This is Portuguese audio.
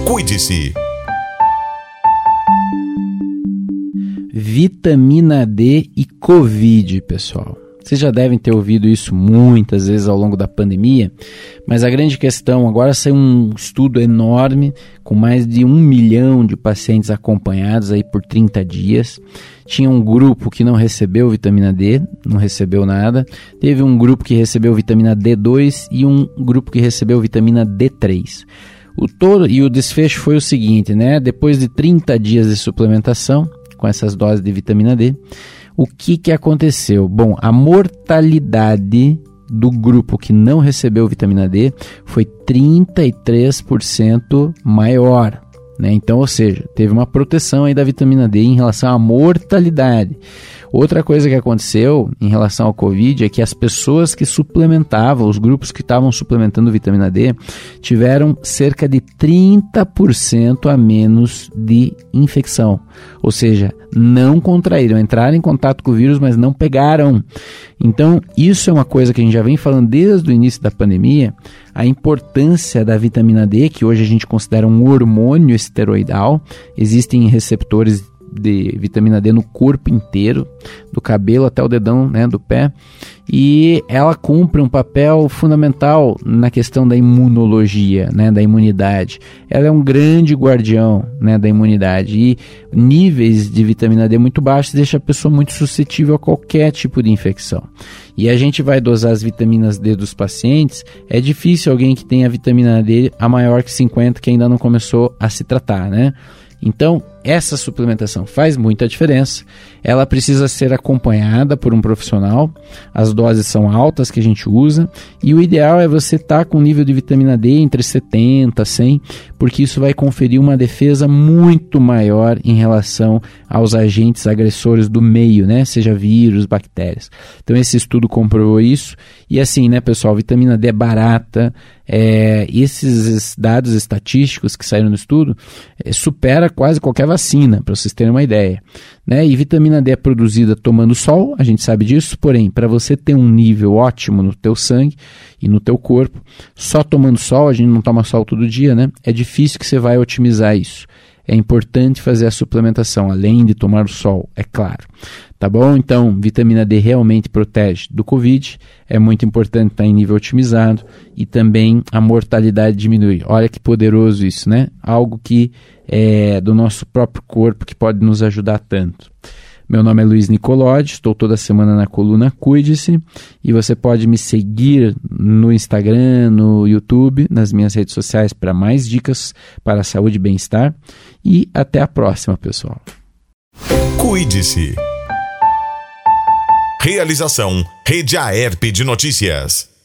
Cuide-se. Vitamina D e Covid, pessoal. Vocês já devem ter ouvido isso muitas vezes ao longo da pandemia, mas a grande questão, agora saiu um estudo enorme com mais de 1 milhão de pacientes acompanhados aí por 30 dias. Tinha um grupo que não recebeu vitamina D, não recebeu nada. Teve um grupo que recebeu vitamina D2 e um grupo que recebeu vitamina D3. O desfecho foi o seguinte, né? Depois de 30 dias de suplementação com essas doses de vitamina D, o que aconteceu? Bom, a mortalidade do grupo que não recebeu vitamina D foi 33% maior, né? Então, ou seja, teve uma proteção aí da vitamina D em relação à mortalidade. Outra coisa que aconteceu em relação ao Covid é que as pessoas que suplementavam, os grupos que estavam suplementando vitamina D, tiveram cerca de 30% a menos de infecção. Ou seja, não contraíram, entraram em contato com o vírus, mas não pegaram. Então, isso é uma coisa que a gente já vem falando desde o início da pandemia, a importância da vitamina D, que hoje a gente considera um hormônio esteroidal. Existem receptores de vitamina D no corpo inteiro, do cabelo até o dedão, né, do pé, e ela cumpre um papel fundamental na questão da imunologia, né, da imunidade. Ela é um grande guardião, né, da imunidade, e níveis de vitamina D muito baixos deixa a pessoa muito suscetível a qualquer tipo de infecção. E a gente vai dosar as vitaminas D dos pacientes. É difícil alguém que tenha vitamina D a maior que 50 que ainda não começou a se tratar, né? Então, essa suplementação faz muita diferença. Ela precisa ser acompanhada por um profissional. As doses são altas que a gente usa. E o ideal é você estar com um nível de vitamina D entre 70 e 100, porque isso vai conferir uma defesa muito maior em relação aos agentes agressores do meio, né? Seja vírus, bactérias. Então, esse estudo comprovou isso. E assim, né, pessoal, vitamina D é barata. Esses dados estatísticos que saíram no estudo supera quase qualquer vacina, para vocês terem uma ideia, né? E vitamina D é produzida tomando sol, a gente sabe disso, porém, para você ter um nível ótimo no teu sangue e no teu corpo, só tomando sol, a gente não toma sol todo dia, né? É difícil que você vai otimizar isso. É importante fazer a suplementação, além de tomar o sol, é claro. Tá bom? Então, vitamina D realmente protege do Covid, é muito importante estar em nível otimizado e também a mortalidade diminui. Olha que poderoso isso, né? Algo que é do nosso próprio corpo que pode nos ajudar tanto. Meu nome é Luiz Nicolodi, estou toda semana na coluna Cuide-se e você pode me seguir no Instagram, no YouTube, nas minhas redes sociais para mais dicas para a saúde e bem-estar. E até a próxima, pessoal. Cuide-se. Realização Rede AERP de Notícias.